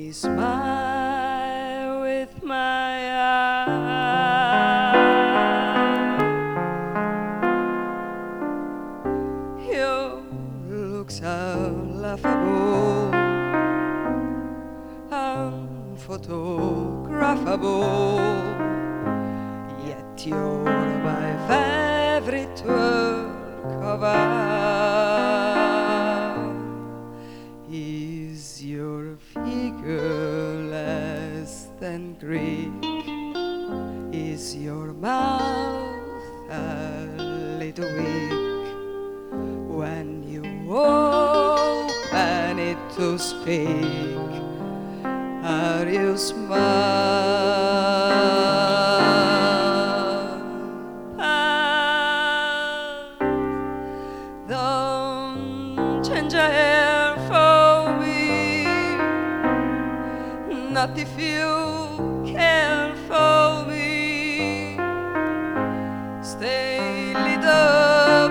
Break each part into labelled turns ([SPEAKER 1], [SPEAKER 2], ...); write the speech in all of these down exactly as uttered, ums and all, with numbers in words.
[SPEAKER 1] me smile with my eyes. Your looks are laughable, unphotographable, yet you're my favorite work of art. Is your figure less than Greek? Is your mouth a little weak when you open it to speak? Are you smart? Don't change your hair for me, not if you care for me. Stay, little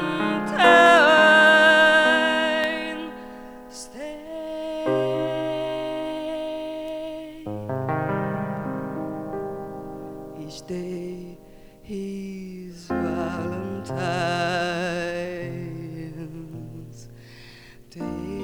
[SPEAKER 1] Valentine, stay. Each day is Valentine's Day.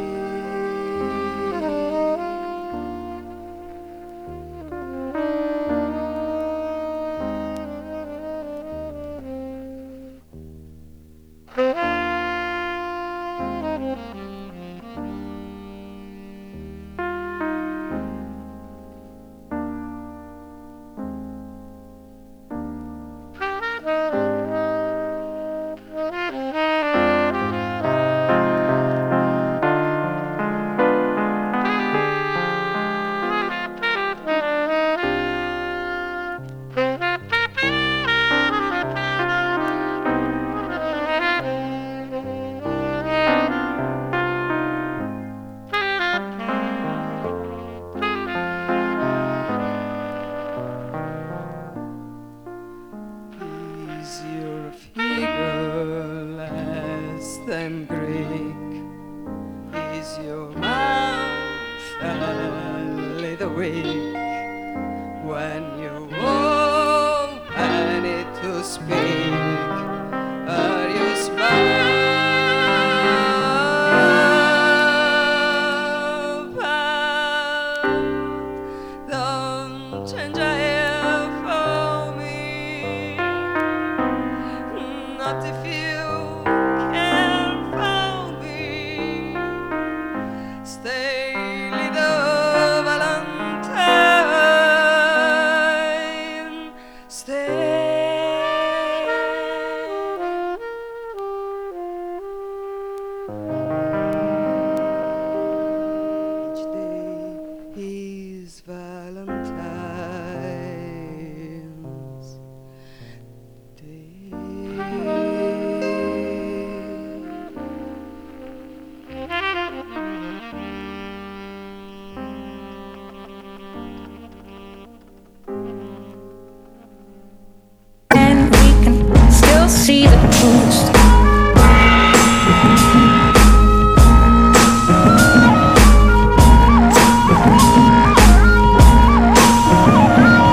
[SPEAKER 1] Is your figure less than Greek? Is your mouth a little weak when you open it to speak? Are you smart? Don't change your hair for me, not if you care for me. Stay,